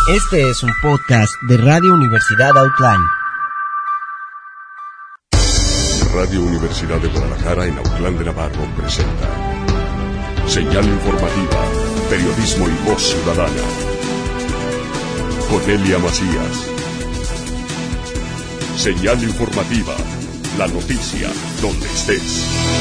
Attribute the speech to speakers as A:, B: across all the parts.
A: Este es un podcast de Radio Universidad Autlán.
B: Radio Universidad de Guadalajara en Autlán de Navarro presenta Señal Informativa, Periodismo y Voz Ciudadana. Con Elia Macías. Señal Informativa, la noticia donde estés.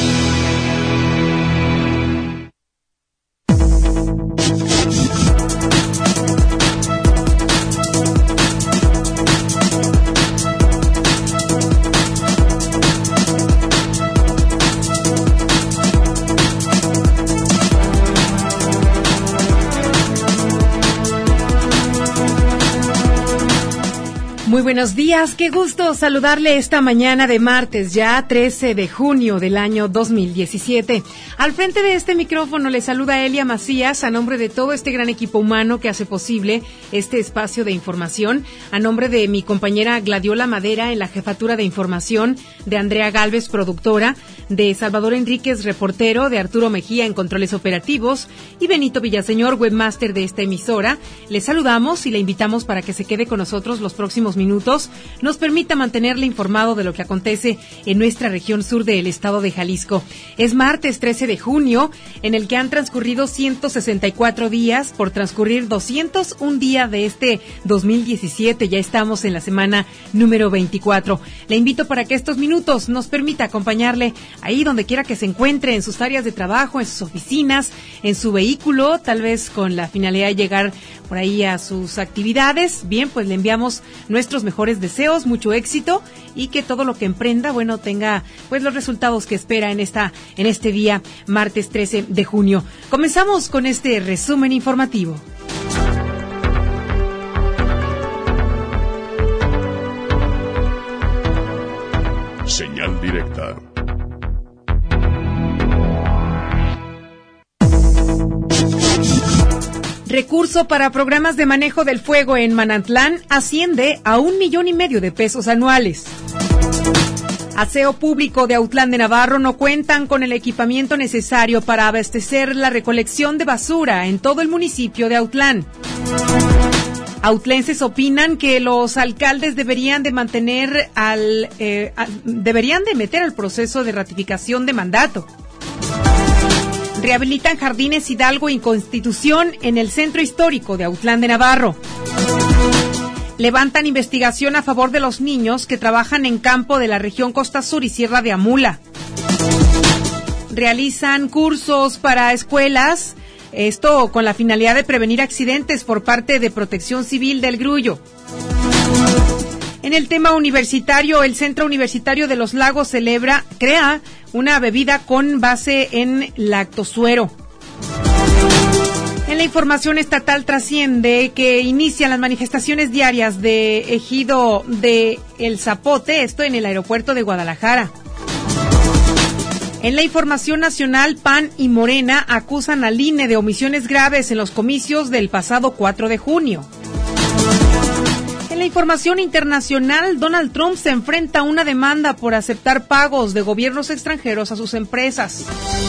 C: Muy buenos días, qué gusto saludarle esta mañana de martes, ya 13 de junio del año 2017. Al frente de este micrófono le saluda Elia Macías a nombre de todo este gran equipo humano que hace posible este espacio de información, a nombre de mi compañera Gladiola Madera en la jefatura de información, de Andrea Galvez, productora, de Salvador Enríquez, reportero, de Arturo Mejía en controles operativos y Benito Villaseñor, webmaster de esta emisora. Le saludamos y le invitamos para que se quede con nosotros los próximos minutos, nos permita mantenerle informado de lo que acontece en nuestra región sur del estado de Jalisco. Es martes 13 de junio, en el que han transcurrido 164 días por transcurrir 201 días de este 2017. Ya estamos en la semana número 24. Le invito para que estos minutos nos permita acompañarle ahí donde quiera que se encuentre, en sus áreas de trabajo, en sus oficinas, en su vehículo, tal vez con la finalidad de llegar por ahí a sus actividades. Bien, pues le enviamos nuestros mejores deseos, mucho éxito y que todo lo que emprenda, bueno, tenga pues los resultados que espera en este día, martes 13 de junio. Comenzamos con este resumen informativo.
B: Señal directa.
C: Recurso para programas de manejo del fuego en Manantlán asciende a 1,5 millones de pesos anuales. Aseo Público de Autlán de Navarro no cuentan con el equipamiento necesario para abastecer la recolección de basura en todo el municipio de Autlán. Autlenses opinan que los alcaldes deberían de meter al proceso de ratificación de mandato. Rehabilitan Jardines Hidalgo y Constitución en el centro histórico de Autlán de Navarro. Levantan investigación a favor de los niños que trabajan en campo de la región Costa Sur y Sierra de Amula. Realizan cursos para escuelas, esto con la finalidad de prevenir accidentes por parte de Protección Civil del Grullo. En el tema universitario, el Centro Universitario de los Lagos crea una bebida con base en lactosuero. En la información estatal trasciende que inician las manifestaciones diarias de Ejido de El Zapote, esto en el aeropuerto de Guadalajara. En la información nacional, PAN y Morena acusan al INE de omisiones graves en los comicios del pasado 4 de junio. En la información internacional, Donald Trump se enfrenta a una demanda por aceptar pagos de gobiernos extranjeros a sus empresas.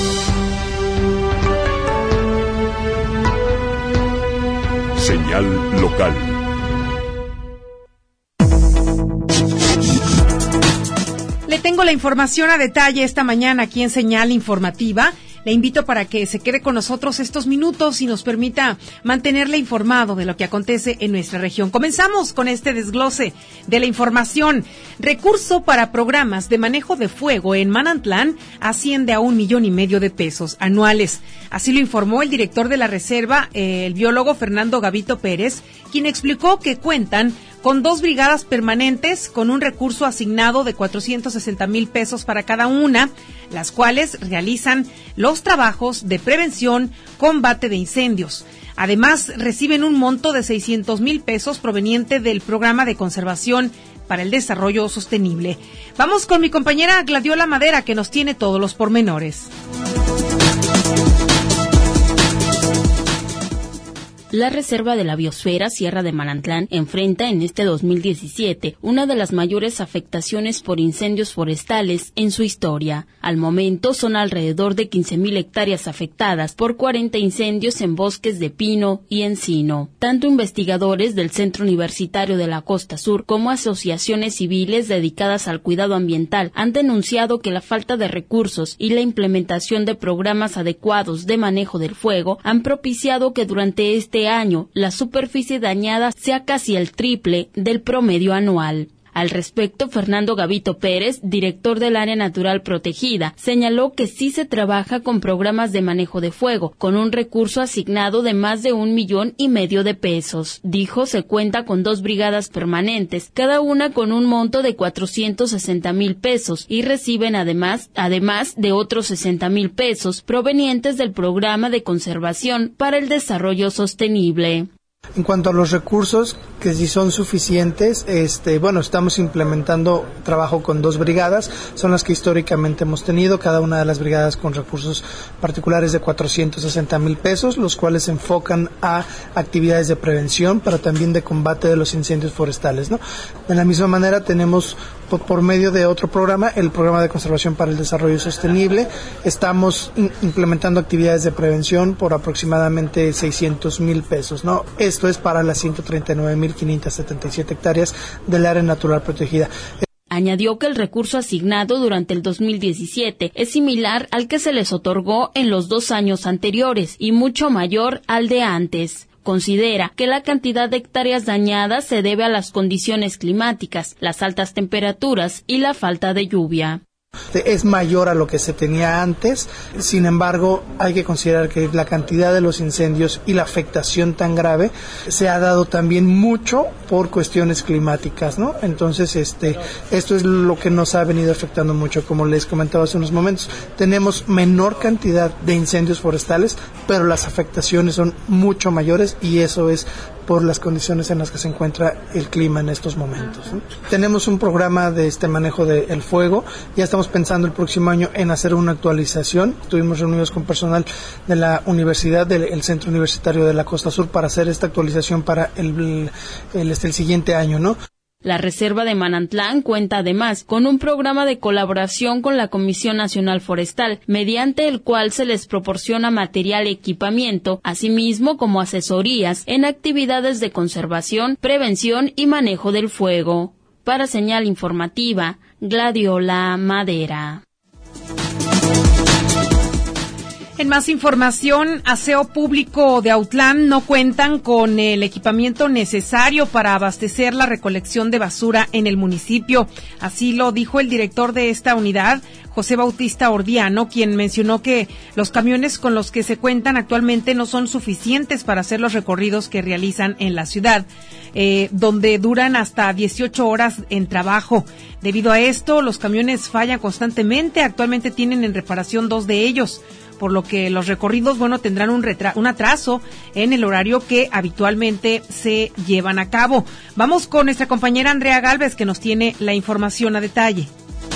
B: Señal local.
C: Le tengo la información a detalle esta mañana aquí en Señal Informativa. Le invito para que se quede con nosotros estos minutos y nos permita mantenerle informado de lo que acontece en nuestra región. Comenzamos con este desglose de la información. Recurso para programas de manejo de fuego en Manantlán asciende a 1,5 millones de pesos anuales. Así lo informó el director de la reserva, el biólogo Fernando Gavito Pérez, quien explicó que cuentan con 2 brigadas permanentes con un recurso asignado de 460,000 pesos para cada una, las cuales realizan los trabajos de prevención, combate de incendios. Además, reciben un monto de 600,000 pesos proveniente del Programa de Conservación para el Desarrollo Sostenible. Vamos con mi compañera Gladiola Madera, que nos tiene todos los pormenores.
D: La Reserva de la Biosfera Sierra de Manantlán enfrenta en este 2017 una de las mayores afectaciones por incendios forestales en su historia. Al momento son alrededor de 15,000 hectáreas afectadas por 40 incendios en bosques de pino y encino. Tanto investigadores del Centro Universitario de la Costa Sur como asociaciones civiles dedicadas al cuidado ambiental han denunciado que la falta de recursos y la implementación de programas adecuados de manejo del fuego han propiciado que durante este año la superficie dañada sea casi el triple del promedio anual. Al respecto, Fernando Gavito Pérez, director del Área Natural Protegida, señaló que sí se trabaja con programas de manejo de fuego, con un recurso asignado de más de 1,5 millones de pesos. Dijo se cuenta con 2 brigadas permanentes, cada una con un monto de 460,000 pesos y reciben además de otros 60,000 pesos provenientes del Programa de Conservación para el Desarrollo Sostenible.
E: En cuanto a los recursos, que si son suficientes, estamos implementando trabajo con 2 brigadas, son las que históricamente hemos tenido, cada una de las brigadas con recursos particulares de 460,000 pesos, los cuales se enfocan a actividades de prevención, pero también de combate de los incendios forestales, ¿no? De la misma manera tenemos por medio de otro programa, el Programa de Conservación para el Desarrollo Sostenible, estamos implementando actividades de prevención por aproximadamente 600,000 pesos, ¿no? Esto es para las 139,577 hectáreas del área natural protegida.
D: Añadió que el recurso asignado durante el 2017 es similar al que se les otorgó en los 2 años anteriores y mucho mayor al de antes. Considera que la cantidad de hectáreas dañadas se debe a las condiciones climáticas, las altas temperaturas y la falta de lluvia.
E: Es mayor a lo que se tenía antes, sin embargo hay que considerar que la cantidad de los incendios y la afectación tan grave se ha dado también mucho por cuestiones climáticas, ¿no? Entonces esto es lo que nos ha venido afectando mucho, como les comentaba hace unos momentos. Tenemos menor cantidad de incendios forestales, pero las afectaciones son mucho mayores y eso es por las condiciones en las que se encuentra el clima en estos momentos, ¿no? Tenemos un programa de manejo del fuego, ya estamos pensando el próximo año en hacer una actualización. Estuvimos reunidos con personal de la universidad, del Centro Universitario de la Costa Sur, para hacer esta actualización para el siguiente año, ¿no?
D: La Reserva de Manantlán cuenta además con un programa de colaboración con la Comisión Nacional Forestal, mediante el cual se les proporciona material y equipamiento, asimismo como asesorías en actividades de conservación, prevención y manejo del fuego. Para Señal Informativa, Gladiola Madera.
C: En más información, Aseo Público de Autlán no cuentan con el equipamiento necesario para abastecer la recolección de basura en el municipio. Así lo dijo el director de esta unidad, José Bautista Ordiano, quien mencionó que los camiones con los que se cuentan actualmente no son suficientes para hacer los recorridos que realizan en la ciudad, donde duran hasta 18 horas en trabajo. Debido a esto, los camiones fallan constantemente. Actualmente tienen en reparación 2 de ellos, por lo que los recorridos, tendrán un atraso en el horario que habitualmente se llevan a cabo. Vamos con nuestra compañera Andrea Gálvez, que nos tiene la información a detalle.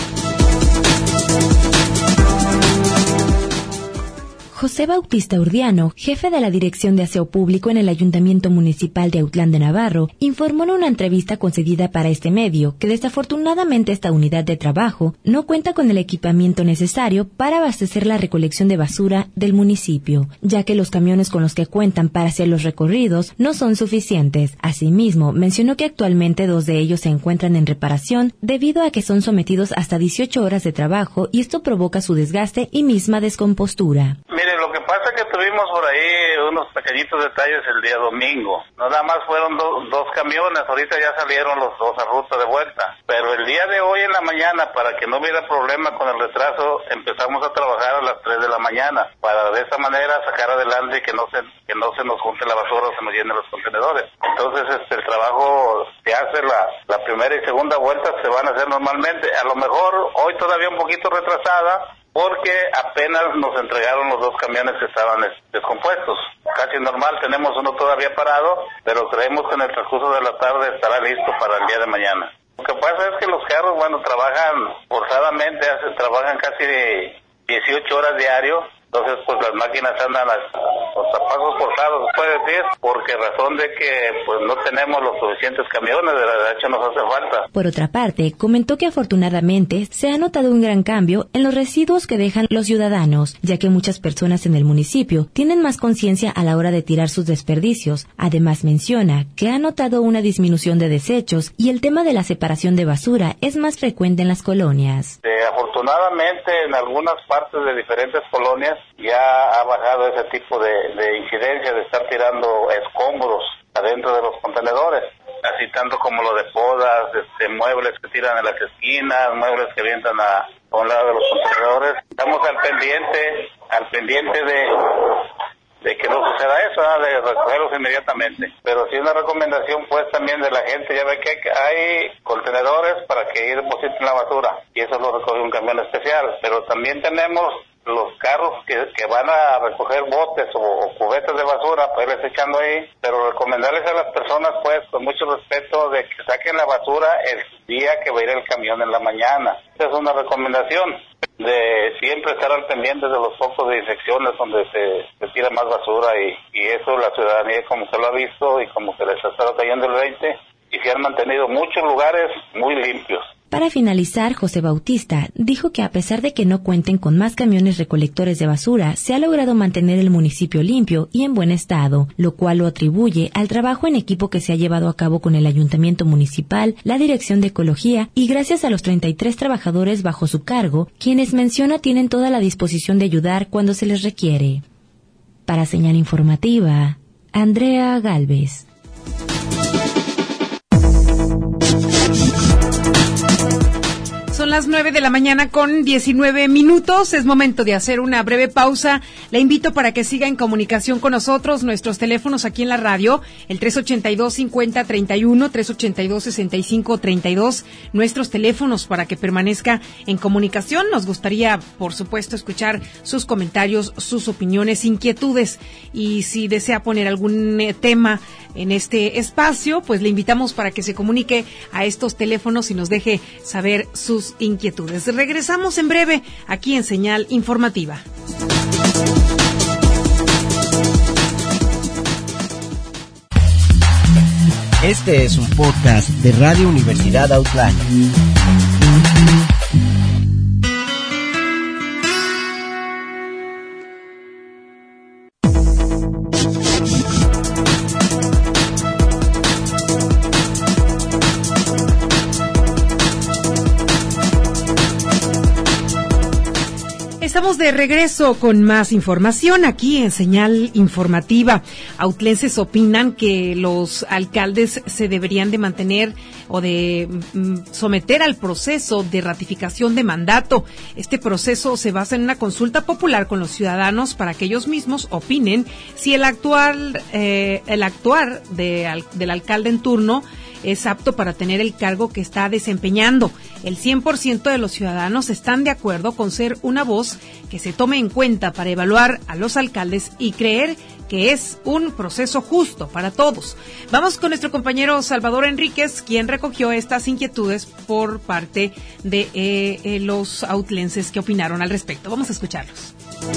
F: José Bautista Urdiano, jefe de la Dirección de Aseo Público en el Ayuntamiento Municipal de Autlán de Navarro, informó en una entrevista concedida para este medio que desafortunadamente esta unidad de trabajo no cuenta con el equipamiento necesario para abastecer la recolección de basura del municipio, ya que los camiones con los que cuentan para hacer los recorridos no son suficientes. Asimismo, mencionó que actualmente 2 de ellos se encuentran en reparación debido a que son sometidos hasta 18 horas de trabajo y esto provoca su desgaste y misma descompostura.
G: Lo que pasa es que tuvimos por ahí unos pequeñitos detalles el día domingo. Nada más fueron 2 camiones, ahorita ya salieron los 2 a ruta de vuelta. Pero el día de hoy en la mañana, para que no hubiera problema con el retraso, empezamos a trabajar a las 3 de la mañana, para de esa manera sacar adelante y que no se nos junte la basura o se nos llenen los contenedores. Entonces el trabajo que hace la primera y segunda vuelta se van a hacer normalmente. A lo mejor hoy todavía un poquito retrasada, porque apenas nos entregaron los 2 camiones que estaban descompuestos. Casi normal, tenemos uno todavía parado, pero creemos que en el transcurso de la tarde estará listo para el día de mañana. Lo que pasa es que los carros, trabajan forzadamente, trabajan casi de 18 horas diario, Entonces, pues las máquinas andan a pasos forzados, se puede decir, porque razón de que pues no tenemos los suficientes camiones, de hecho nos hace falta.
F: Por otra parte, comentó que afortunadamente se ha notado un gran cambio en los residuos que dejan los ciudadanos, ya que muchas personas en el municipio tienen más conciencia a la hora de tirar sus desperdicios. Además menciona que ha notado una disminución de desechos y el tema de la separación de basura es más frecuente en las colonias.
G: Afortunadamente en algunas partes de diferentes colonias ya ha bajado ese tipo de incidencia de estar tirando escombros adentro de los contenedores, así tanto como lo de podas, muebles que tiran en las esquinas, muebles que avientan a un lado de los contenedores. Estamos al pendiente de que no suceda eso, de recogerlos inmediatamente. Pero sí una recomendación pues también de la gente, ya ve que hay contenedores para que depositen la basura y eso lo recoge un camión especial, pero también tenemos los carros que van a recoger botes o cubetas de basura para irles echando ahí, pero recomendarles a las personas pues con mucho respeto de que saquen la basura el día que va a ir el camión en la mañana. Esa es una recomendación de siempre estar al pendiente de los focos de infecciones donde se tira más basura y eso la ciudadanía como se lo ha visto y como que les ha estado cayendo el 20 y se han mantenido muchos lugares muy limpios.
F: Para finalizar, José Bautista dijo que a pesar de que no cuenten con más camiones recolectores de basura, se ha logrado mantener el municipio limpio y en buen estado, lo cual lo atribuye al trabajo en equipo que se ha llevado a cabo con el Ayuntamiento Municipal, la Dirección de Ecología y gracias a los 33 trabajadores bajo su cargo, quienes menciona tienen toda la disposición de ayudar cuando se les requiere. Para Señal Informativa, Andrea Galvez.
C: Son las 9 de la mañana con 19 minutos. Es momento de hacer una breve pausa. La invito para que siga en comunicación con nosotros. Nuestros teléfonos aquí en la radio, el 382-5031, 382-6532. Nuestros teléfonos para que permanezca en comunicación. Nos gustaría, por supuesto, escuchar sus comentarios, sus opiniones, inquietudes. Y si desea poner algún tema en este espacio, pues le invitamos para que se comunique a estos teléfonos y nos deje saber sus inquietudes. Regresamos en breve aquí en Señal Informativa.
A: Este es un podcast de Radio Universidad Outline.
C: Estamos de regreso con más información aquí en Señal Informativa. Autlenses opinan que los alcaldes se deberían de mantener o de someter al proceso de ratificación de mandato. Este proceso se basa en una consulta popular con los ciudadanos para que ellos mismos opinen si el actuar del alcalde en turno es apto para tener el cargo que está desempeñando. El 100% de los ciudadanos están de acuerdo con ser una voz que se tome en cuenta para evaluar a los alcaldes y creer que es un proceso justo para todos. Vamos con nuestro compañero Salvador Enríquez, quien recogió estas inquietudes por parte de los autlenses que opinaron al respecto. Vamos a escucharlos.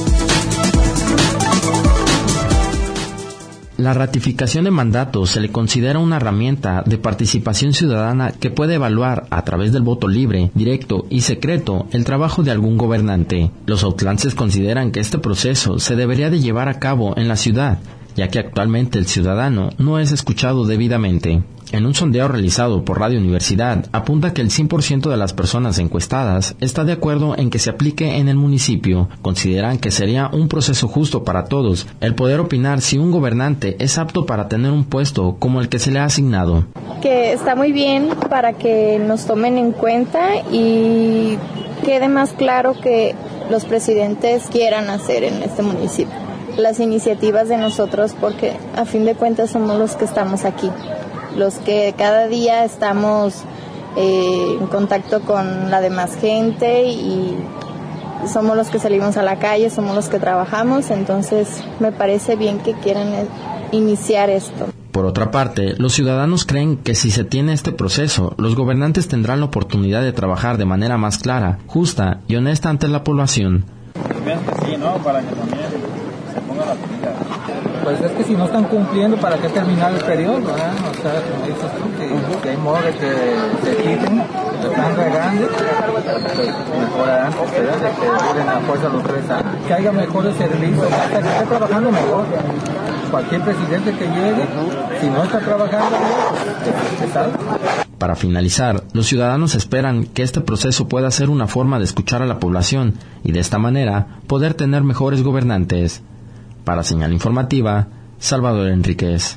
H: La ratificación de mandato se le considera una herramienta de participación ciudadana que puede evaluar a través del voto libre, directo y secreto el trabajo de algún gobernante. Los autlances consideran que este proceso se debería de llevar a cabo en la ciudad, ya que actualmente el ciudadano no es escuchado debidamente. En un sondeo realizado por Radio Universidad, apunta que el 100% de las personas encuestadas está de acuerdo en que se aplique en el municipio. Consideran que sería un proceso justo para todos el poder opinar si un gobernante es apto para tener un puesto como el que se le ha asignado.
I: Que está muy bien para que nos tomen en cuenta y quede más claro que los presidentes quieran hacer en este municipio las iniciativas de nosotros, porque a fin de cuentas somos los que estamos aquí, los que cada día estamos en contacto con la demás gente y somos los que salimos a la calle, somos los que trabajamos, entonces me parece bien que quieran iniciar esto.
H: Por otra parte, los ciudadanos creen que si se tiene este proceso, los gobernantes tendrán la oportunidad de trabajar de manera más clara, justa y honesta ante la población.
J: Sí, ¿no? Para que también se ponga la pila. Pues es que si no están cumpliendo, ¿para qué terminar el periodo? ¿Verdad? O sea, como dices tú, que hay modo de que se quiten, que están regando, pues mejorarán, ¿verdad? De que duren a fuerza los 3 años. Que haya mejores servicios, hasta que esté trabajando mejor. Cualquier presidente que llegue, si no está trabajando bien, pues que salga.
H: Para finalizar, los ciudadanos esperan que este proceso pueda ser una forma de escuchar a la población y de esta manera poder tener mejores gobernantes. Para Señal Informativa, Salvador Enríquez.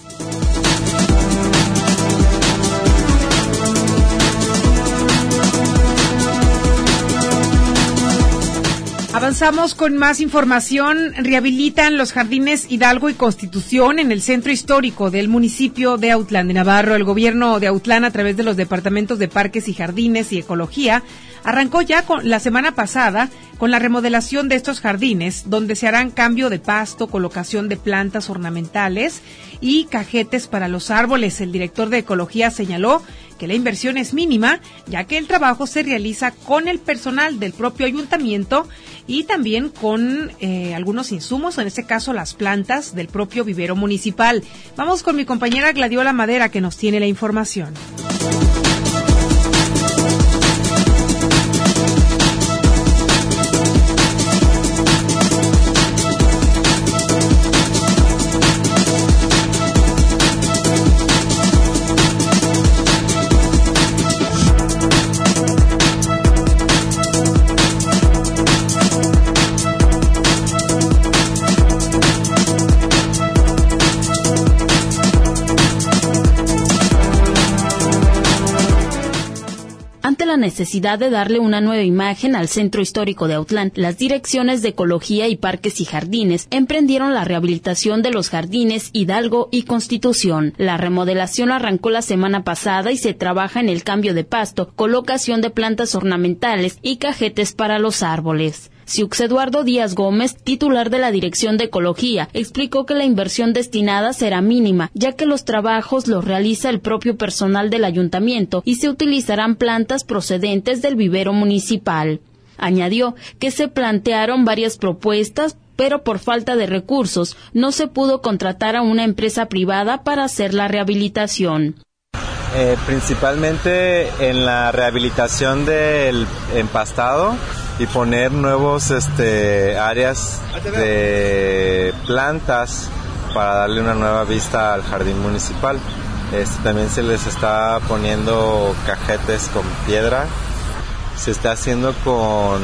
C: Avanzamos con más información. Rehabilitan los jardines Hidalgo y Constitución en el centro histórico del municipio de Autlán de Navarro. El gobierno de Autlán, a través de los departamentos de Parques y Jardines y Ecología, arrancó ya la semana pasada con la remodelación de estos jardines, donde se harán cambio de pasto, colocación de plantas ornamentales y cajetes para los árboles. El director de Ecología señaló que la inversión es mínima, ya que el trabajo se realiza con el personal del propio ayuntamiento y también con algunos insumos, en este caso las plantas del propio vivero municipal. Vamos con mi compañera Gladiola Madera, que nos tiene la información.
D: Necesidad de darle una nueva imagen al centro histórico de Autlán, las direcciones de Ecología y Parques y Jardines emprendieron la rehabilitación de los jardines Hidalgo y Constitución. La remodelación arrancó la semana pasada y se trabaja en el cambio de pasto, colocación de plantas ornamentales y cajetes para los árboles. Siux Eduardo Díaz Gómez, titular de la Dirección de Ecología, explicó que la inversión destinada será mínima, ya que los trabajos los realiza el propio personal del ayuntamiento y se utilizarán plantas procedentes del vivero municipal. Añadió que se plantearon varias propuestas, pero por falta de recursos no se pudo contratar a una empresa privada para hacer la rehabilitación.
K: Principalmente en la rehabilitación del empastado y poner nuevos áreas de plantas para darle una nueva vista al jardín municipal. También se les está poniendo cajetes con piedra. Se está haciendo con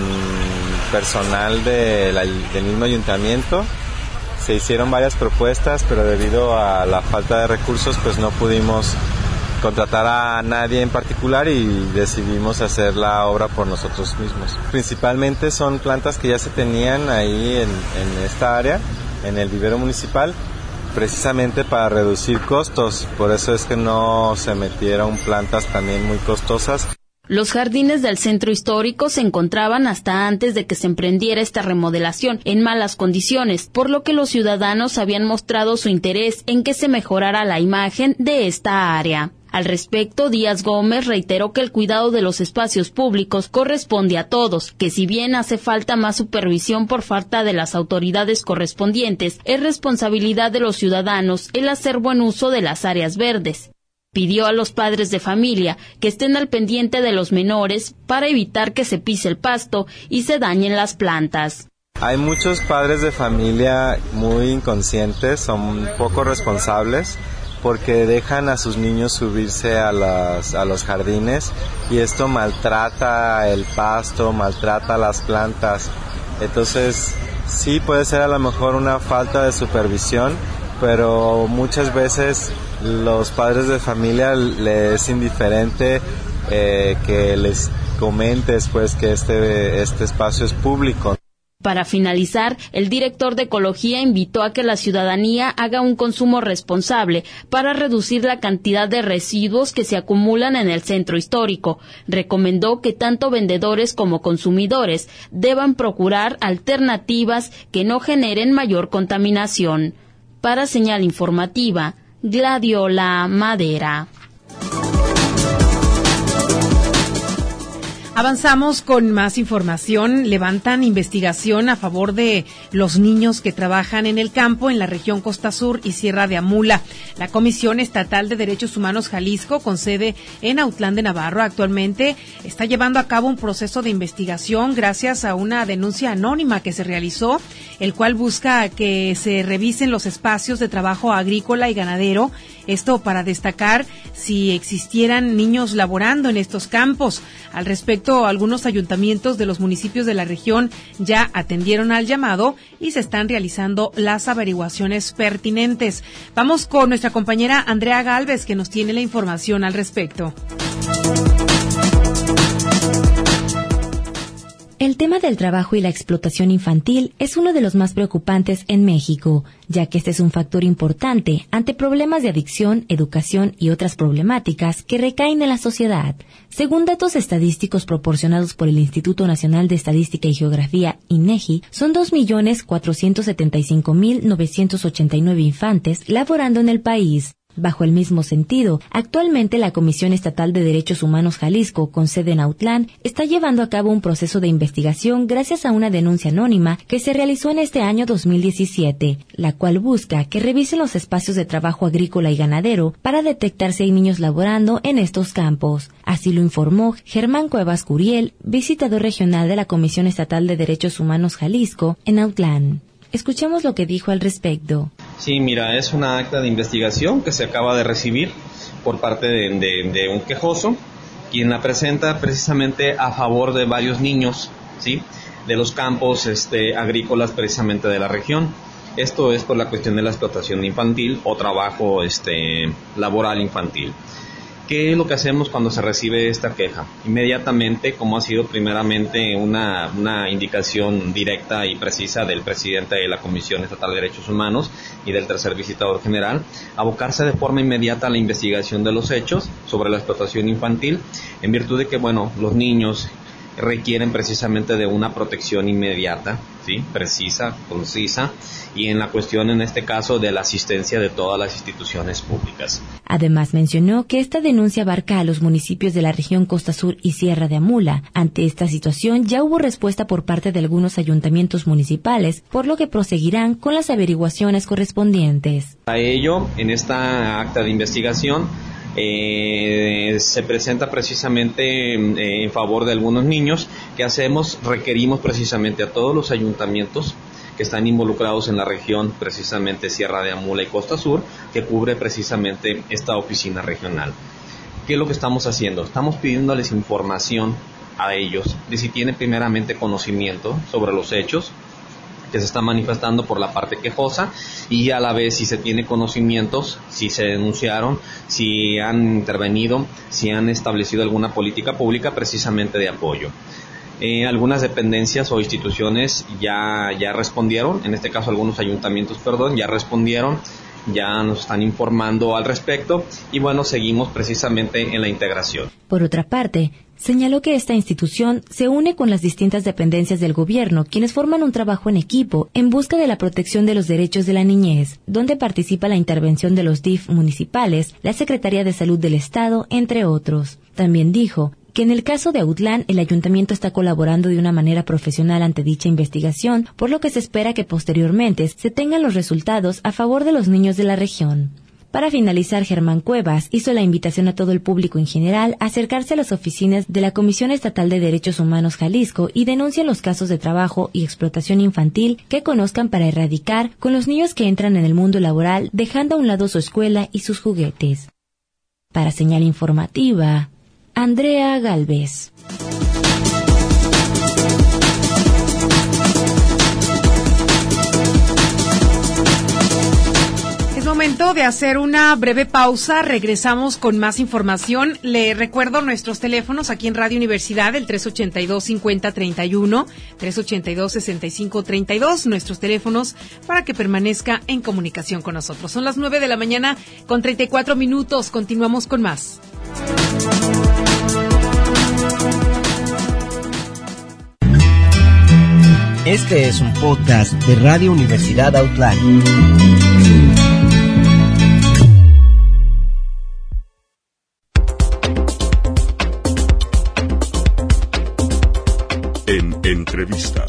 K: personal del mismo ayuntamiento. Se hicieron varias propuestas, pero debido a la falta de recursos, pues no pudimos contratar a nadie en particular y decidimos hacer la obra por nosotros mismos. Principalmente son plantas que ya se tenían ahí en esta área, en el vivero municipal, precisamente para reducir costos. Por eso es que no se metieron plantas también muy costosas.
D: Los jardines del centro histórico se encontraban hasta antes de que se emprendiera esta remodelación en malas condiciones, por lo que los ciudadanos habían mostrado su interés en que se mejorara la imagen de esta área. Al respecto, Díaz Gómez reiteró que el cuidado de los espacios públicos corresponde a todos, que si bien hace falta más supervisión por falta de las autoridades correspondientes, es responsabilidad de los ciudadanos el hacer buen uso de las áreas verdes. Pidió a los padres de familia que estén al pendiente de los menores para evitar que se pise el pasto y se dañen las plantas.
K: Hay muchos padres de familia muy inconscientes, son poco responsables, porque dejan a sus niños subirse a los jardines y esto maltrata el pasto, maltrata las plantas. Entonces, sí puede ser a lo mejor una falta de supervisión, pero muchas veces los padres de familia les es indiferente que les comentes pues que este espacio es público.
D: Para finalizar, el director de Ecología invitó a que la ciudadanía haga un consumo responsable para reducir la cantidad de residuos que se acumulan en el centro histórico. Recomendó que tanto vendedores como consumidores deban procurar alternativas que no generen mayor contaminación. Para Señal Informativa, Gladiola Madera.
C: Avanzamos con más información. Levantan investigación a favor de los niños que trabajan en el campo en la región Costa Sur y Sierra de Amula. La Comisión Estatal de Derechos Humanos Jalisco, con sede en Autlán de Navarro, actualmente está llevando a cabo un proceso de investigación gracias a una denuncia anónima que se realizó, el cual busca que se revisen los espacios de trabajo agrícola y ganadero. Esto para destacar si existieran niños laborando en estos campos. Al respecto, algunos ayuntamientos de los municipios de la región ya atendieron al llamado y se están realizando las averiguaciones pertinentes. Vamos con nuestra compañera Andrea Galvez, que nos tiene la información al respecto.
F: El tema del trabajo y la explotación infantil es uno de los más preocupantes en México, ya que este es un factor importante ante problemas de adicción, educación y otras problemáticas que recaen en la sociedad. Según datos estadísticos proporcionados por el Instituto Nacional de Estadística y Geografía, INEGI, son 2.475.989 infantes laborando en el país. Bajo el mismo sentido, actualmente la Comisión Estatal de Derechos Humanos Jalisco, con sede en Autlán, está llevando a cabo un proceso de investigación gracias a una denuncia anónima que se realizó en este año 2017, la cual busca que revisen los espacios de trabajo agrícola y ganadero para detectar si hay niños laborando en estos campos. Así lo informó Germán Cuevas Curiel, visitador regional de la Comisión Estatal de Derechos Humanos Jalisco, en Autlán. Escuchemos lo que dijo al respecto.
L: Sí, mira, es una acta de investigación que se acaba de recibir por parte de un quejoso, quien la presenta precisamente a favor de varios niños, ¿sí?, de los campos agrícolas precisamente de la región. Esto es por la cuestión de la explotación infantil o trabajo laboral infantil. ¿Qué es lo que hacemos cuando se recibe esta queja? Inmediatamente, como ha sido primeramente una indicación directa y precisa del presidente de la Comisión Estatal de Derechos Humanos y del tercer visitador general, abocarse de forma inmediata a la investigación de los hechos sobre la explotación infantil, en virtud de que, los niños requieren precisamente de una protección inmediata, ¿sí?, precisa, concisa, y en la cuestión, en este caso, de la asistencia de todas las instituciones públicas.
F: Además, mencionó que esta denuncia abarca a los municipios de la región Costa Sur y Sierra de Amula. Ante esta situación, ya hubo respuesta por parte de algunos ayuntamientos municipales, por lo que proseguirán con las averiguaciones correspondientes.
L: A ello, en esta acta de investigación, se presenta precisamente en favor de algunos niños. ¿Qué hacemos? Requerimos precisamente a todos los ayuntamientos que están involucrados en la región, precisamente Sierra de Amula y Costa Sur, que cubre precisamente esta oficina regional. ¿Qué es lo que estamos haciendo? Estamos pidiéndoles información a ellos de si tienen primeramente conocimiento sobre los hechos que se están manifestando por la parte quejosa, y a la vez si se tiene conocimientos, si se denunciaron, si han intervenido, si han establecido alguna política pública precisamente de apoyo. Algunas dependencias o instituciones ya respondieron, en este caso algunos ayuntamientos, ya respondieron, ya nos están informando al respecto, y seguimos precisamente en la integración.
F: Por otra parte, señaló que esta institución se une con las distintas dependencias del gobierno, quienes forman un trabajo en equipo en busca de la protección de los derechos de la niñez, donde participa la intervención de los DIF municipales, la Secretaría de Salud del Estado, entre otros. También dijo que en el caso de Autlán, el ayuntamiento está colaborando de una manera profesional ante dicha investigación, por lo que se espera que posteriormente se tengan los resultados a favor de los niños de la región. Para finalizar, Germán Cuevas hizo la invitación a todo el público en general a acercarse a las oficinas de la Comisión Estatal de Derechos Humanos Jalisco y denuncien los casos de trabajo y explotación infantil que conozcan para erradicar con los niños que entran en el mundo laboral, dejando a un lado su escuela y sus juguetes. Para Señal Informativa, Andrea Galvez.
C: Es momento de hacer una breve pausa. Regresamos con más información. Le recuerdo nuestros teléfonos aquí en Radio Universidad, el 382-5031, 382-6532, nuestros teléfonos para que permanezca en comunicación con nosotros. Son las 9 de la mañana con 34 minutos. Continuamos con más.
A: Este es un podcast de Radio Universidad Autlán.
B: Entrevista.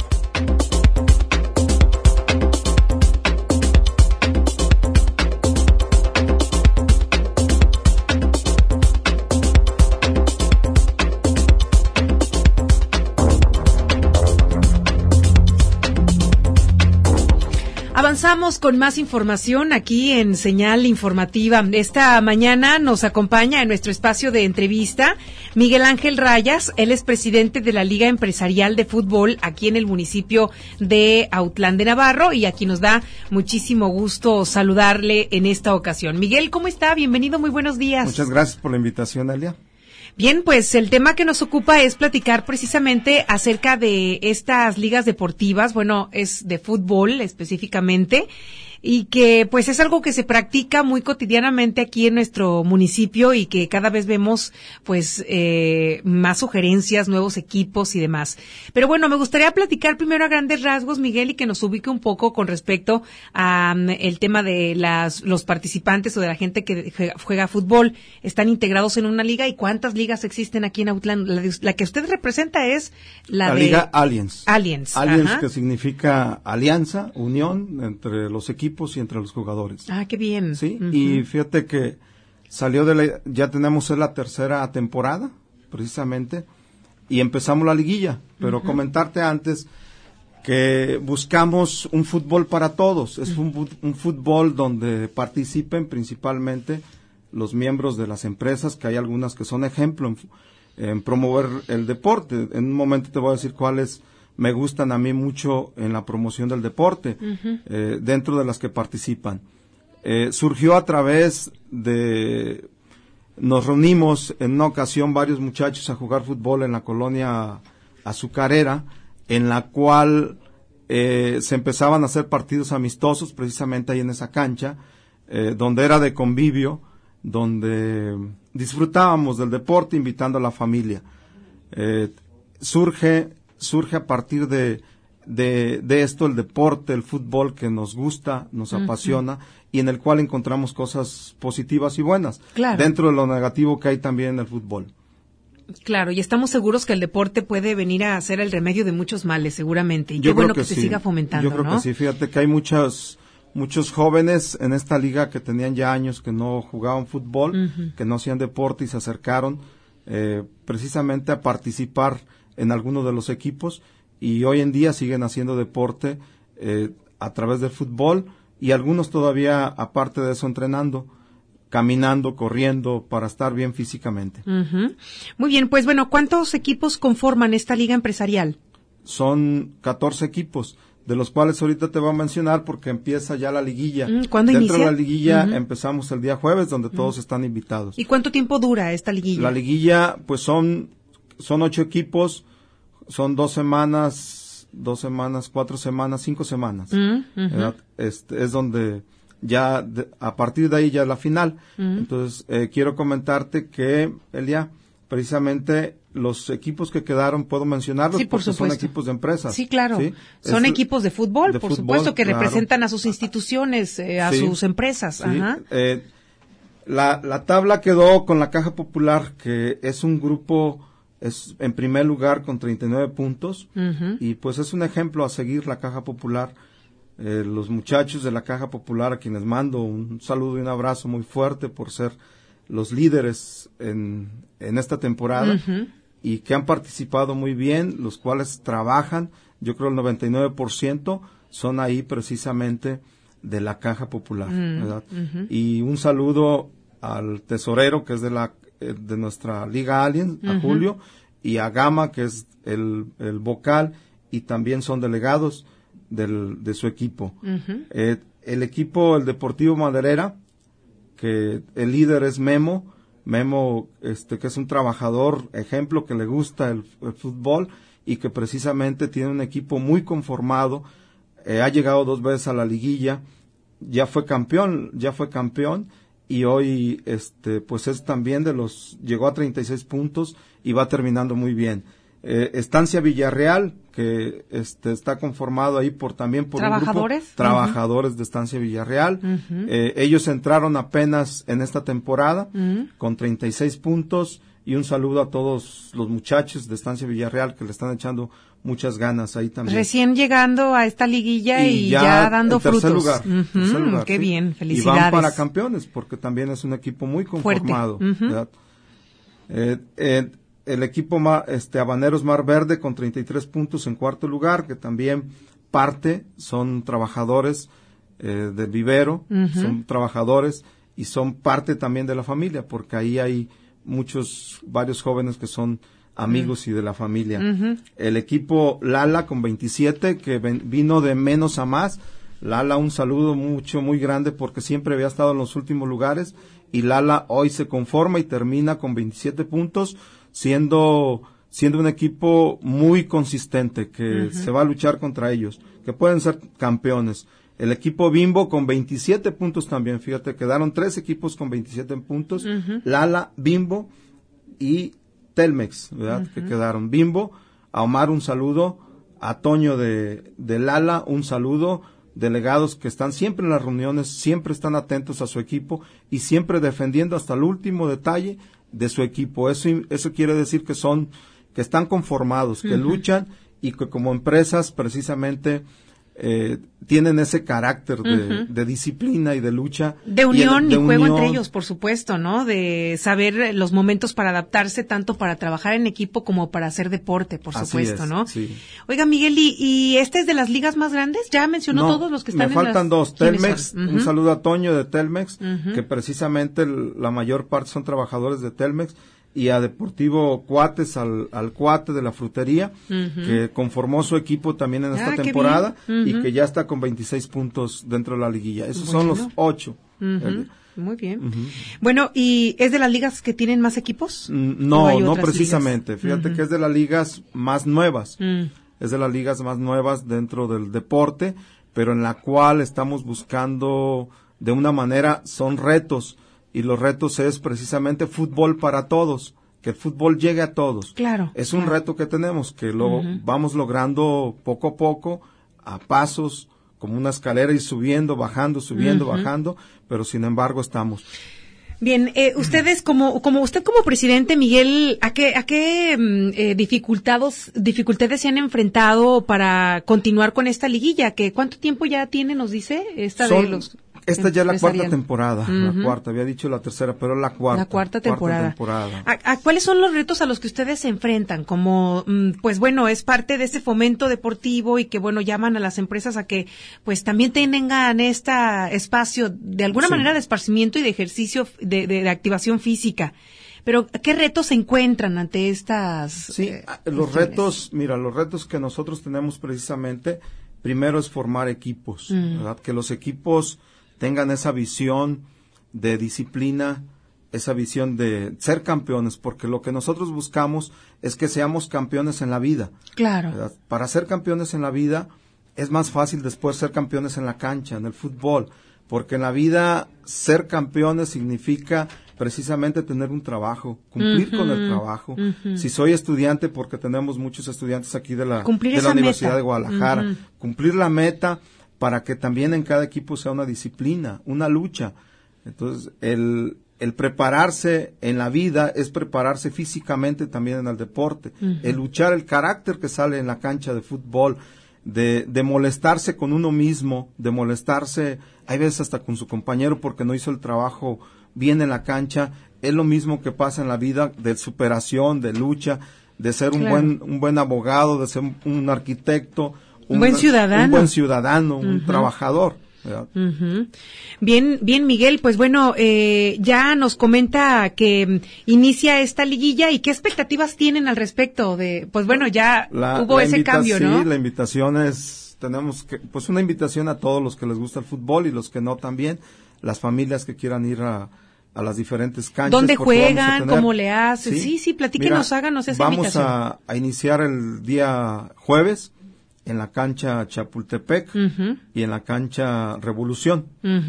C: Avanzamos con más información aquí en Señal Informativa. Esta mañana nos acompaña en nuestro espacio de entrevista Miguel Ángel Rayas. Él es presidente de la Liga Empresarial de Fútbol aquí en el municipio de Autlán de Navarro, y aquí nos da muchísimo gusto saludarle en esta ocasión. Miguel, ¿cómo está? Bienvenido, muy buenos días.
M: Muchas gracias por la invitación, Elia.
C: Bien, pues el tema que nos ocupa es platicar precisamente acerca de estas ligas deportivas, bueno, es de fútbol específicamente, y que pues es algo que se practica muy cotidianamente aquí en nuestro municipio y que cada vez vemos pues más sugerencias, nuevos equipos y demás. Pero bueno, me gustaría platicar primero a grandes rasgos, Miguel, y que nos ubique un poco con respecto a el tema de los participantes o de la gente que juega fútbol. ¿Están integrados en una liga y cuántas ligas existen aquí en Autlán? La que usted representa es la de
M: Liga Aliens.
C: Aliens,
M: ajá. Que significa alianza, unión entre los equipos y entre los jugadores.
C: Ah, qué bien.
M: Sí, y fíjate que salió ya tenemos la tercera temporada, precisamente, y empezamos la liguilla, pero comentarte antes que buscamos un fútbol para todos, es un fútbol donde participen principalmente los miembros de las empresas, que hay algunas que son ejemplo en promover el deporte. En un momento te voy a decir cuáles me gustan a mí mucho en la promoción del deporte, dentro de las que participan. Surgió a través de... Nos reunimos en una ocasión varios muchachos a jugar fútbol en la colonia azucarera, en la cual se empezaban a hacer partidos amistosos, precisamente ahí en esa cancha, donde era de convivio, donde disfrutábamos del deporte invitando a la familia. Surge a partir de esto el deporte, el fútbol que nos gusta, nos apasiona, y en el cual encontramos cosas positivas y buenas, dentro de lo negativo que hay también en el fútbol.
C: Claro, y estamos seguros que el deporte puede venir a ser el remedio de muchos males, seguramente, y qué bueno que se siga fomentando,
M: ¿no? Yo creo que sí, fíjate que hay muchos jóvenes en esta liga que tenían ya años que no jugaban fútbol, que no hacían deporte y se acercaron precisamente a participar en alguno de los equipos, y hoy en día siguen haciendo deporte a través del fútbol, y algunos todavía, aparte de eso, entrenando, caminando, corriendo, para estar bien físicamente.
C: Muy bien, pues bueno, ¿cuántos equipos conforman esta liga empresarial?
M: Son 14 equipos, de los cuales ahorita te voy a mencionar porque empieza ya la liguilla.
C: ¿Cuándo inicia?
M: Dentro de la liguilla empezamos el día jueves, donde todos están invitados.
C: ¿Y cuánto tiempo dura esta liguilla?
M: La liguilla, pues son 8 equipos, son 2 semanas, 4 semanas, 5 semanas. Es donde ya, a partir de ahí ya es la final. Entonces, quiero comentarte que, Elia, precisamente los equipos que quedaron, puedo mencionarlos,
C: sí,
M: porque son equipos de empresas.
C: Sí, claro. ¿Sí? Son equipos de fútbol, por supuesto, que representan a sus instituciones, a sus empresas.
M: Sí. La tabla quedó con la Caja Popular, que es un grupo, es en primer lugar con 39 puntos, y pues es un ejemplo a seguir la Caja Popular. Los muchachos de la Caja Popular, a quienes mando un saludo y un abrazo muy fuerte por ser los líderes en esta temporada, y que han participado muy bien, los cuales trabajan, yo creo el 99% son ahí precisamente de la Caja Popular, ¿verdad? Y un saludo al tesorero, que es de nuestra Liga Aliens, a Julio, y a Gama, que es el vocal, y también son delegados de su equipo. El equipo, el Deportivo Maderera, que el líder es Memo, que es un trabajador, ejemplo, que le gusta el fútbol, y que precisamente tiene un equipo muy conformado, ha llegado 2 veces a la liguilla, ya fue campeón, y hoy, pues es también llegó a 36 puntos, y va terminando muy bien. Estancia Villarreal, que está conformado ahí por un grupo trabajadores de Estancia Villarreal. Ellos entraron apenas en esta temporada con 36 puntos, y un saludo a todos los muchachos de Estancia Villarreal que le están echando muchas ganas ahí también.
C: Recién llegando a esta liguilla y ya dando frutos.
M: Tercer lugar,
C: qué
M: sí.
C: bien, felicidades.
M: Y van para campeones, porque también es un equipo muy conformado. ¿Verdad? El equipo Habaneros Mar Verde con 33 puntos en cuarto lugar, que también son trabajadores del vivero, son trabajadores y son parte también de la familia, porque ahí hay varios jóvenes que son amigos y de la familia. El equipo Lala con 27, que vino de menos a más. Lala, un saludo muy grande, porque siempre había estado en los últimos lugares, y Lala hoy se conforma y termina con 27 puntos, siendo un equipo muy consistente, que se va a luchar contra ellos, que pueden ser campeones. El equipo Bimbo con 27 puntos también, fíjate, quedaron 3 equipos con 27 puntos, Lala, Bimbo y Telmex, ¿verdad? Que quedaron. Bimbo, a Omar un saludo, a Toño de Lala un saludo, delegados que están siempre en las reuniones, siempre están atentos a su equipo y siempre defendiendo hasta el último detalle de su equipo. Eso quiere decir que están conformados, que luchan y que como empresas precisamente tienen ese carácter de disciplina y de lucha.
C: De unión y juego entre ellos, por supuesto, ¿no? De saber los momentos para adaptarse, tanto para trabajar en equipo como para hacer deporte, por supuesto, ¿no?
M: Sí.
C: Oiga, Miguel, ¿y este es de las ligas más grandes? ¿Ya mencionó todos los que están en las...?
M: Me faltan 2. Telmex, un saludo a Toño de Telmex, que precisamente la mayor parte son trabajadores de Telmex, y a Deportivo Cuates, al Cuate de la frutería, que conformó su equipo también en esta temporada y que ya está con 26 puntos dentro de la liguilla. Esos son los 8.
C: Muy bien. Bueno, ¿y es de las ligas que tienen más equipos?
M: No precisamente. Ligas? Fíjate que es de las ligas más nuevas. Es de las ligas más nuevas dentro del deporte, pero en la cual estamos buscando de una manera, son retos. Y los retos es precisamente fútbol para todos, que el fútbol llegue a todos.
C: Claro.
M: Es un reto que tenemos, que lo vamos logrando poco a poco, a pasos, como una escalera, y subiendo, bajando, bajando, pero sin embargo estamos.
C: Bien, ustedes como presidente, Miguel, ¿a qué dificultades se han enfrentado para continuar con esta liguilla? ¿Cuánto tiempo ya tiene, nos dice, esta ya es la cuarta temporada,
M: había dicho la tercera, pero la cuarta.
C: La cuarta temporada. ¿Cuáles son los retos a los que ustedes se enfrentan? Como, pues bueno, es parte de ese fomento deportivo y que, bueno, llaman a las empresas a que, pues también tengan este espacio de alguna manera de esparcimiento y de ejercicio, de activación física. Pero, ¿qué retos se encuentran ante estas?
M: Sí, los retos que nosotros tenemos precisamente, primero es formar equipos, ¿verdad? Que los equipos tengan esa visión de disciplina, esa visión de ser campeones, porque lo que nosotros buscamos es que seamos campeones en la vida.
C: Claro.
M: ¿Verdad? Para ser campeones en la vida es más fácil después ser campeones en la cancha, en el fútbol, porque en la vida ser campeones significa precisamente tener un trabajo, cumplir con el trabajo. Si soy estudiante, porque tenemos muchos estudiantes aquí de la Universidad de Guadalajara, cumplir la meta para que también en cada equipo sea una disciplina, una lucha. Entonces, el prepararse en la vida es prepararse físicamente también en el deporte. El luchar, el carácter que sale en la cancha de fútbol, de molestarse con uno mismo, de molestarse, hay veces hasta con su compañero porque no hizo el trabajo bien en la cancha, es lo mismo que pasa en la vida de superación, de lucha, de ser un buen abogado, de ser un arquitecto, un buen ciudadano, un trabajador.
C: Bien, Miguel, pues bueno, ya nos comenta que inicia esta liguilla y qué expectativas tienen al respecto de, pues bueno, ya hubo ese cambio, ¿no?
M: Sí, la invitación pues una invitación a todos los que les gusta el fútbol y los que no también, las familias que quieran ir a las diferentes canchas.
C: ¿Dónde juegan? ¿Cómo le hacen? Sí, platíquenos, háganos esa invitación.
M: Vamos a iniciar el día jueves en la cancha Chapultepec y en la cancha Revolución.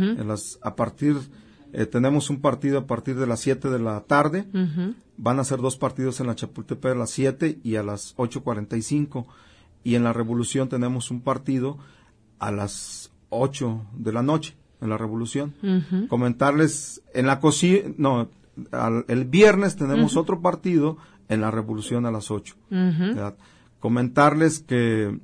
M: Tenemos un partido a partir de las 7 de la tarde. Van a ser 2 partidos en la Chapultepec a las 7 y a las 8:45. Y en la Revolución tenemos un partido a las 8 de la noche en la Revolución. Comentarles, el viernes tenemos otro partido en la Revolución a las 8. ¿Verdad? Comentarles que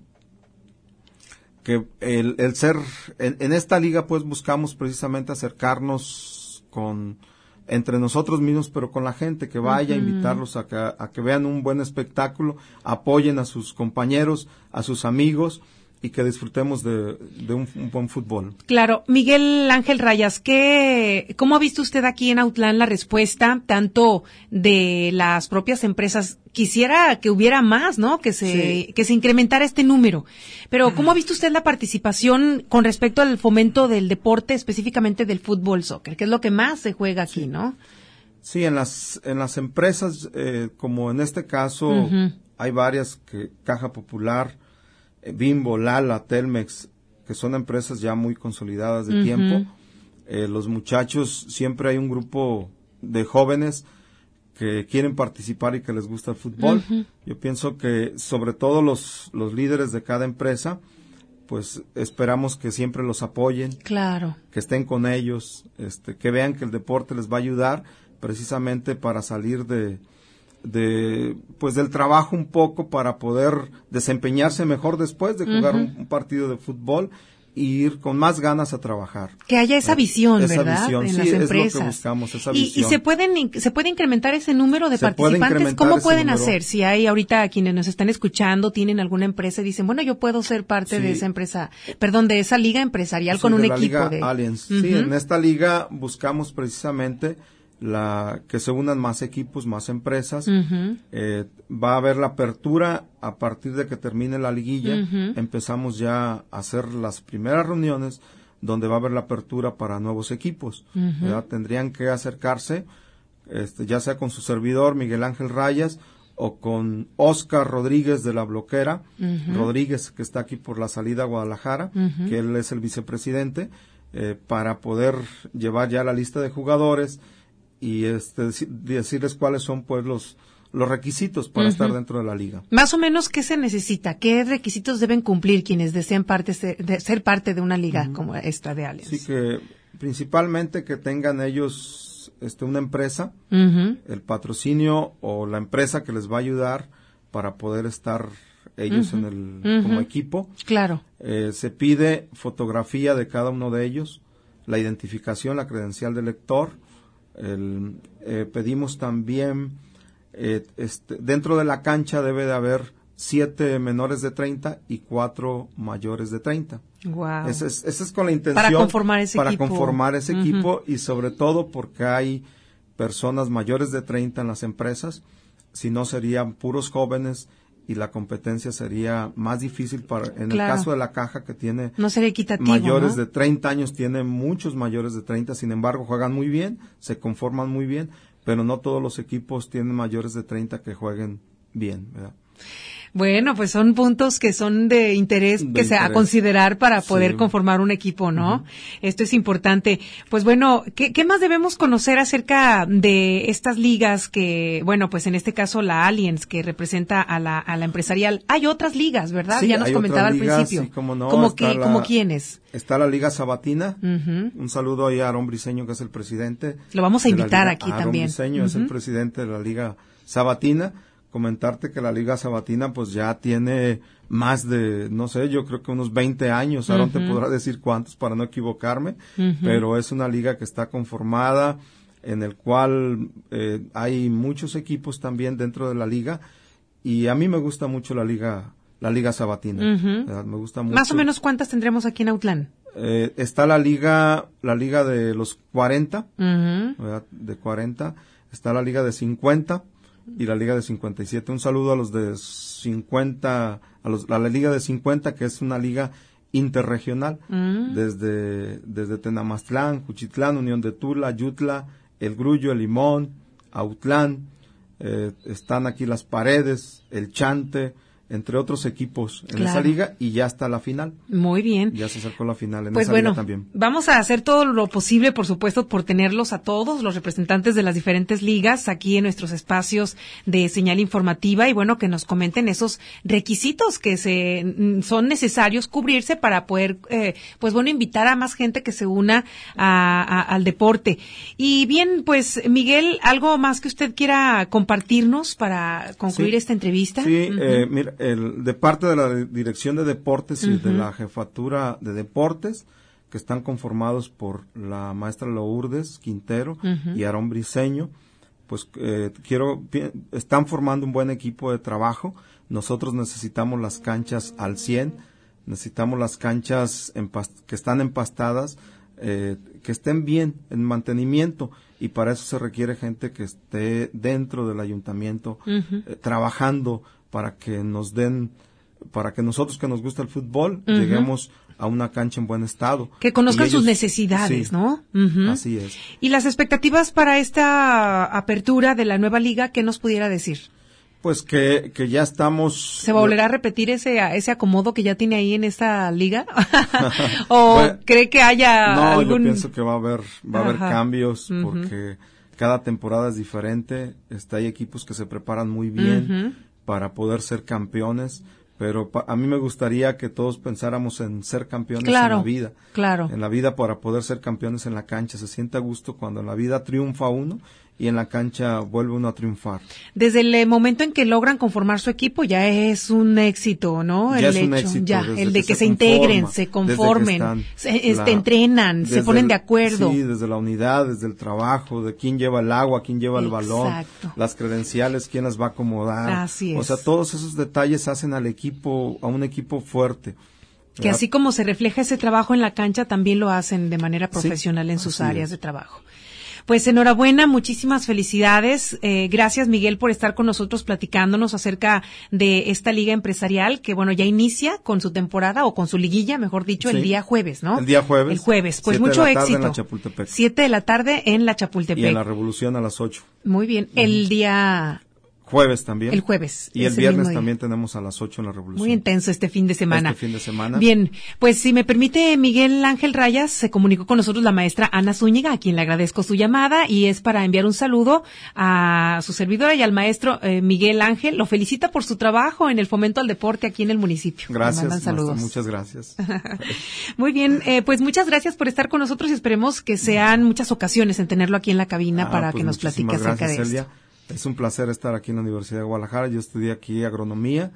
M: el ser, en esta liga pues buscamos precisamente acercarnos entre nosotros mismos, pero con la gente, que vaya, invitarlos a que vean un buen espectáculo, apoyen a sus compañeros, a sus amigos, y que disfrutemos de un buen fútbol.
C: Claro. Miguel Ángel Rayas, ¿cómo ha visto usted aquí en Autlán la respuesta tanto de las propias empresas? Quisiera que hubiera más, ¿no? Que se incrementara este número. Pero ¿cómo ha visto usted la participación con respecto al fomento del deporte, específicamente del fútbol soccer, que es lo que más se juega aquí, ¿no?
M: Sí, en las empresas, como en este caso, hay varias, Caja Popular, Bimbo, Lala, Telmex, que son empresas ya muy consolidadas de tiempo. Los muchachos, siempre hay un grupo de jóvenes que quieren participar y que les gusta el fútbol. Yo pienso que sobre todo los líderes de cada empresa, pues esperamos que siempre los apoyen.
C: Claro.
M: Que estén con ellos, que vean que el deporte les va a ayudar precisamente para salir pues del trabajo un poco, para poder desempeñarse mejor después de jugar un partido de fútbol y ir con más ganas a trabajar.
C: Que haya esa visión, ¿verdad?
M: Visión,
C: en
M: sí,
C: las empresas.
M: Es lo que buscamos, esa visión.
C: ¿Y se puede incrementar ese número de participantes? ¿Cómo pueden hacer? Si hay ahorita quienes nos están escuchando, tienen alguna empresa y dicen, bueno, yo puedo ser parte de esa empresa, de esa liga empresar con un equipo
M: de Allianz. Sí, en esta liga buscamos precisamente que se unan más equipos, más empresas. Va a haber la apertura a partir de que termine la liguilla. Empezamos ya a hacer las primeras reuniones donde va a haber la apertura para nuevos equipos. Tendrían que acercarse, ya sea con su servidor Miguel Ángel Rayas o con Oscar Rodríguez de la Bloquera, Rodríguez, que está aquí por la salida a Guadalajara, que él es el vicepresidente, para poder llevar ya la lista de jugadores y decirles cuáles son pues los requisitos para estar dentro de la liga.
C: Más o menos, ¿qué se necesita? ¿Qué requisitos deben cumplir quienes desean ser parte de una liga como esta de Allianz?
M: Sí, que principalmente que tengan ellos una empresa, el patrocinio o la empresa que les va a ayudar para poder estar ellos como equipo.
C: Claro.
M: Se pide fotografía de cada uno de ellos, la identificación, la credencial del lector. Pedimos también, dentro de la cancha debe de haber 7 menores de 30 y 4 mayores de 30.
C: Wow.
M: Esa es con la intención
C: para conformar ese
M: equipo y sobre todo porque hay personas mayores de 30 en las empresas, si no serían puros jóvenes y la competencia sería más difícil el caso de la Caja, que tiene
C: no sería equitativo,
M: mayores de 30 años, tiene muchos mayores de 30, sin embargo juegan muy bien, se conforman muy bien, pero no todos los equipos tienen mayores de 30 que jueguen bien, ¿verdad?
C: Bueno, pues son puntos que son de interés a considerar para poder conformar un equipo, ¿no? Esto es importante. Pues bueno, ¿qué más debemos conocer acerca de estas ligas que, bueno, pues en este caso la Allianz, que representa a la empresarial? Hay otras ligas, ¿verdad?
M: Sí,
C: ya nos comentaba al principio.
M: Sí, cómo no.
C: ¿Cómo quiénes?
M: Está la Liga Sabatina. Un saludo ahí a Aarón Briceño, que es el presidente.
C: Lo vamos a invitar aquí también.
M: Aarón Briceño es el presidente de la Liga Sabatina. Comentarte que la Liga Sabatina pues ya tiene más de, no sé, yo creo que unos 20 años, Aaron te podrá decir cuántos para no equivocarme, pero es una liga que está conformada, en el cual hay muchos equipos también dentro de la liga, y a mí me gusta mucho la Liga Sabatina. Me gusta mucho.
C: Más o menos, ¿cuántas tendremos aquí en Autlán?
M: Está la liga de los 40, ¿verdad? De 40, está la Liga de 50, y la Liga de 57. Un saludo a los de 50, a la Liga de 50, que es una liga interregional, desde Tenamaztlán, Juchitlán, Unión de Tula, Yutla, El Grullo, El Limón, Autlán, están aquí Las Paredes, El Chante, entre otros equipos en esa liga, y ya está la final.
C: Muy bien.
M: Ya se acercó la final en
C: pues
M: esa liga también.
C: Vamos a hacer todo lo posible, por supuesto, por tenerlos a todos los representantes de las diferentes ligas aquí en nuestros espacios de señal informativa, y bueno, que nos comenten esos requisitos que son necesarios cubrirse para poder, pues bueno, invitar a más gente que se una al deporte. Y bien, pues Miguel, ¿algo más que usted quiera compartirnos para concluir esta entrevista?
M: Sí, mira, de parte de la Dirección de Deportes y de la Jefatura de Deportes, que están conformados por la maestra Lourdes Quintero y Aarón Briceño, pues están formando un buen equipo de trabajo. Nosotros necesitamos las canchas al 100, necesitamos las canchas que están empastadas, que estén bien en mantenimiento, y para eso se requiere gente que esté dentro del ayuntamiento trabajando para que nosotros que nos gusta el fútbol lleguemos a una cancha en buen estado.
C: Que conozcan sus necesidades, sí, ¿no?
M: Así es.
C: Y las expectativas para esta apertura de la nueva liga, ¿qué nos pudiera decir?
M: Pues que ya estamos...
C: ¿Se volverá a repetir ese acomodo que ya tiene ahí en esta liga? ¿O bueno, cree que haya
M: yo pienso que va a haber cambios, porque cada temporada es diferente. Hay equipos que se preparan muy bien para poder ser campeones, pero a mí me gustaría que todos pensáramos en ser campeones en la vida.
C: Claro.
M: En la vida, para poder ser campeones en la cancha. Se siente a gusto cuando en la vida triunfa uno y en la cancha vuelve uno a triunfar.
C: Desde el momento en que logran conformar su equipo ya es un éxito, ¿no?
M: Ya es un éxito.
C: El de que se integren, se conformen, entrenan, se ponen de acuerdo.
M: Sí, desde la unidad, desde el trabajo, de quién lleva el agua, quién lleva el balón, las credenciales, quién las va a acomodar.
C: Así es.
M: O sea, todos esos detalles hacen a un equipo fuerte.
C: Que así como se refleja ese trabajo en la cancha, también lo hacen de manera profesional en sus áreas de trabajo. Pues enhorabuena, muchísimas felicidades. Gracias, Miguel, por estar con nosotros platicándonos acerca de esta liga empresarial que, bueno, ya inicia con su temporada, o con su liguilla, mejor dicho, el día jueves, ¿no?
M: El día jueves.
C: El jueves. Pues mucho éxito.
M: 7 de la tarde en la Chapultepec.
C: 7 de la tarde en la Chapultepec.
M: Y en la Revolución a las 8.
C: Muy bien. El día...
M: Jueves también.
C: El jueves.
M: Y el viernes también tenemos a las 8 en la Revolución.
C: Muy intenso este fin de semana. Bien, pues si me permite, Miguel Ángel Rayas, se comunicó con nosotros la maestra Ana Zúñiga, a quien le agradezco su llamada, y es para enviar un saludo a su servidora y al maestro Miguel Ángel. Lo felicita por su trabajo en el fomento al deporte aquí en el municipio.
M: Gracias,
C: maestra,
M: muchas gracias.
C: Muy bien, pues muchas gracias por estar con nosotros, y esperemos que sean muchas ocasiones en tenerlo aquí en la cabina para que nos platique acerca de esto.
M: Es un placer estar aquí en la Universidad de Guadalajara. Yo estudié aquí agronomía,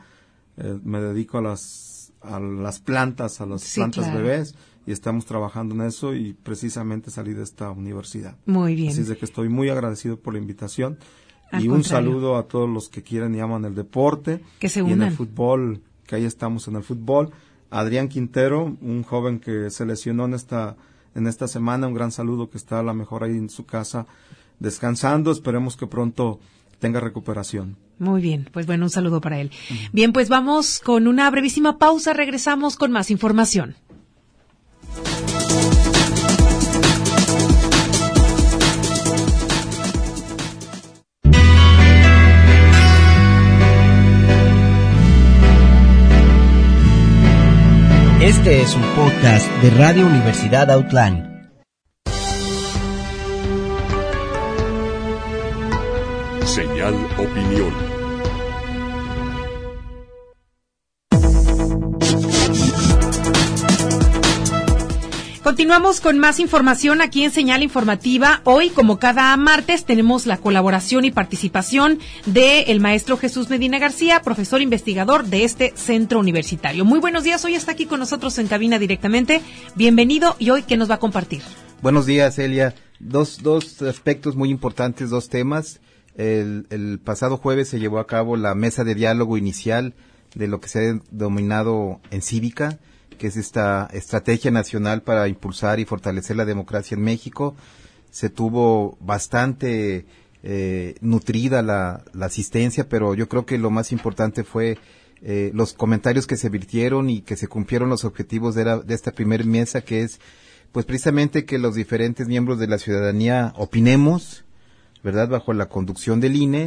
M: me dedico a las plantas, plantas bebés, y estamos trabajando en eso, y precisamente salí de esta universidad.
C: Muy bien.
M: Así es de que estoy muy agradecido por la invitación. Un saludo a todos los que quieren y aman el deporte.
C: Que se unan.
M: Y en el fútbol, que ahí estamos en el fútbol. Adrián Quintero, un joven que se lesionó en esta semana, un gran saludo, que está a lo mejor ahí en su casa descansando. Esperemos que pronto tenga recuperación.
C: Muy bien, pues bueno, un saludo para él. Bien, pues vamos con una brevísima pausa, regresamos con más información.
A: Este es un podcast de Radio Universidad Autlán.
B: Señal Opinión.
C: Continuamos con más información aquí en Señal Informativa. Hoy, como cada martes, tenemos la colaboración y participación del maestro Jesús Medina García, profesor investigador de este centro universitario. Muy buenos días, hoy está aquí con nosotros en cabina directamente. Bienvenido, y hoy, ¿qué nos va a compartir?
N: Buenos días, Elia. Dos aspectos muy importantes, dos temas. El pasado jueves se llevó a cabo la mesa de diálogo inicial de lo que se ha denominado Encívica, que es esta estrategia nacional para impulsar y fortalecer la democracia en México. Se tuvo bastante nutrida la asistencia, pero yo creo que lo más importante fue los comentarios que se virtieron y que se cumplieron los objetivos de esta primera mesa, que es pues precisamente que los diferentes miembros de la ciudadanía opinemos, ¿verdad?, bajo la conducción del INE,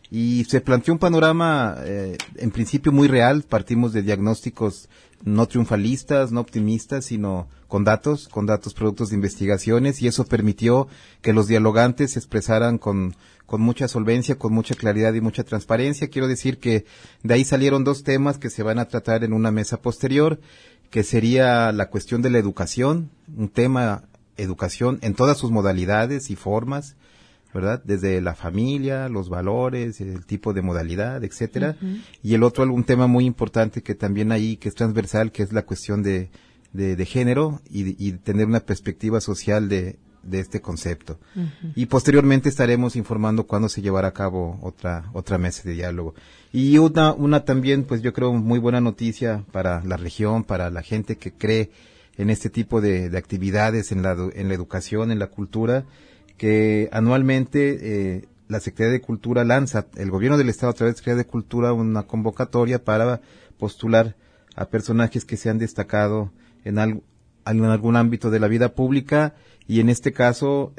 N: Y se planteó un panorama, en principio muy real. Partimos de diagnósticos no triunfalistas, no optimistas, sino con datos productos de investigaciones, y eso permitió que los dialogantes se expresaran con mucha solvencia, con mucha claridad y mucha transparencia. Quiero decir que de ahí salieron 2 temas que se van a tratar en una mesa posterior, que sería la cuestión de la educación, un tema educación en todas sus modalidades y formas, ¿verdad? Desde la familia, los valores, el tipo de modalidad, etcétera. Y el otro, un tema muy importante que también ahí, que es transversal, que es la cuestión de género y tener una perspectiva social de este concepto. Y posteriormente estaremos informando cuándo se llevará a cabo otra mesa de diálogo. Y una también, pues yo creo, muy buena noticia para la región, para la gente que cree en este tipo de actividades en la educación, en la cultura, que anualmente la Secretaría de Cultura lanza, el gobierno del Estado a través de la Secretaría de Cultura, una convocatoria para postular a personajes que se han destacado en algún ámbito de la vida pública, y en este caso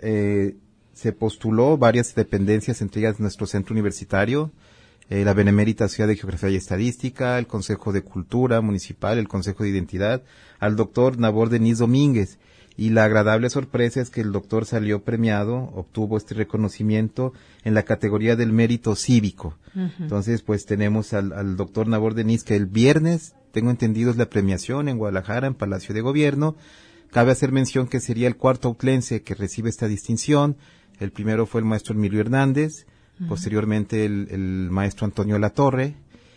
N: se postuló varias dependencias, entre ellas nuestro centro universitario, la Benemérita Sociedad de Geografía y Estadística, el Consejo de Cultura Municipal, el Consejo de Identidad, al doctor Nabor Denis Domínguez. Y la agradable sorpresa es que el doctor salió premiado, obtuvo este reconocimiento en la categoría del mérito cívico. Entonces, pues tenemos al doctor Nabor Denis, que el viernes, tengo entendido, es la premiación en Guadalajara, en Palacio de Gobierno. Cabe hacer mención que sería el 4º autlense que recibe esta distinción. El primero fue el maestro Emilio Hernández, posteriormente el maestro Antonio Latorre,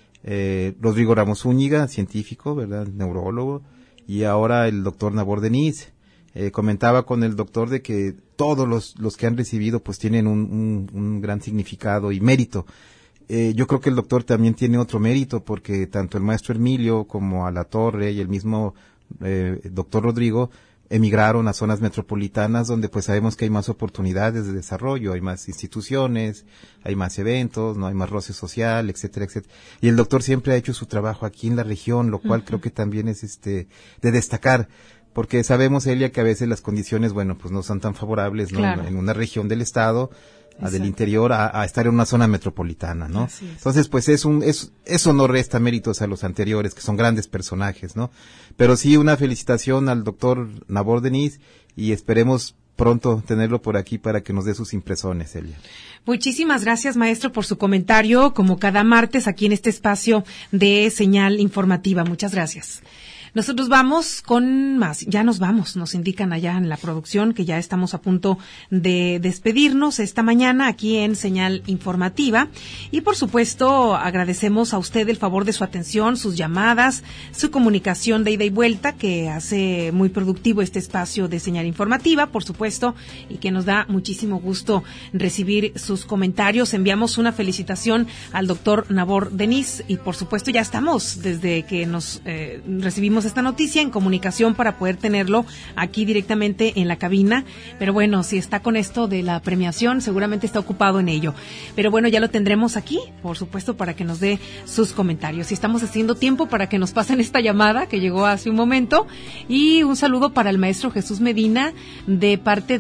N: Rodrigo Ramos Zúñiga, científico, ¿verdad?, neurólogo, y ahora el doctor Nabor Denis. Comentaba con el doctor de que todos los que han recibido pues tienen un gran significado y mérito. Yo creo que el doctor también tiene otro mérito, porque tanto el maestro Emilio como a Latorre y el mismo doctor Rodrigo emigraron a zonas metropolitanas donde pues sabemos que hay más oportunidades de desarrollo, hay más instituciones, hay más eventos, no hay más roce social, etcétera, etcétera. Y el doctor siempre ha hecho su trabajo aquí en la región, lo cual creo que también es de destacar. Porque sabemos, Elia, que a veces las condiciones, bueno, pues no son tan favorables, ¿no? Claro. En una región del estado, del interior, a estar en una zona metropolitana, ¿no? Entonces, pues eso no resta méritos a los anteriores, que son grandes personajes, ¿no? Pero sí, una felicitación al doctor Nabor Denis, y esperemos pronto tenerlo por aquí para que nos dé sus impresiones, Elia.
C: Muchísimas gracias, maestro, por su comentario, como cada martes aquí en este espacio de Señal Informativa. Muchas gracias. Nosotros vamos con más, ya nos vamos, nos indican allá en la producción que ya estamos a punto de despedirnos esta mañana aquí en Señal Informativa, y por supuesto agradecemos a usted el favor de su atención, sus llamadas, su comunicación de ida y vuelta, que hace muy productivo este espacio de Señal Informativa, por supuesto, y que nos da muchísimo gusto recibir sus comentarios. Enviamos una felicitación al doctor Nabor Denis, y por supuesto ya estamos, desde que nos recibimos esta noticia, en comunicación para poder tenerlo aquí directamente en la cabina, pero bueno, si está con esto de la premiación, seguramente está ocupado en ello, pero bueno, ya lo tendremos aquí, por supuesto, para que nos dé sus comentarios, y estamos haciendo tiempo para que nos pasen esta llamada que llegó hace un momento. Y un saludo para el maestro Jesús Medina de parte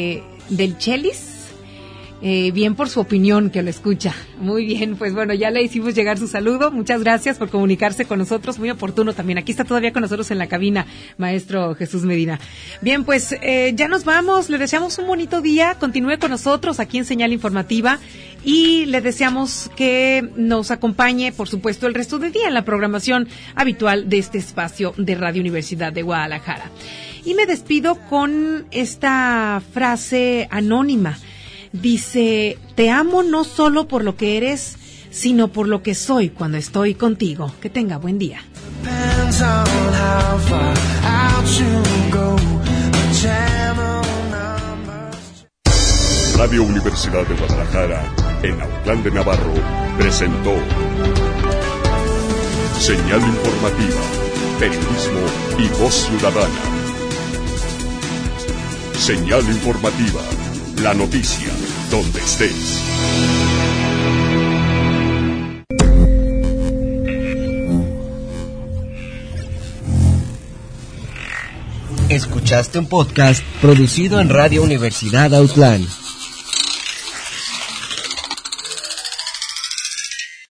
C: del Chelis. Bien por su opinión, que lo escucha. Muy bien, pues bueno, ya le hicimos llegar su saludo. Muchas gracias por comunicarse con nosotros, muy oportuno también. Aquí está todavía con nosotros en la cabina, maestro Jesús Medina. Bien, pues ya nos vamos, le deseamos un bonito día, continúe con nosotros aquí en Señal Informativa, y le deseamos que nos acompañe, por supuesto, el resto del día en la programación habitual de este espacio de Radio Universidad de Guadalajara. Y me despido con esta frase anónima. Dice: te amo no solo por lo que eres, sino por lo que soy cuando estoy contigo. Que tenga buen día.
B: Radio Universidad de Guadalajara, en Autlán de Navarro, presentó Señal Informativa, periodismo y voz ciudadana. Señal Informativa, la noticia donde estés.
A: Escuchaste un podcast producido en Radio Universidad Autlán.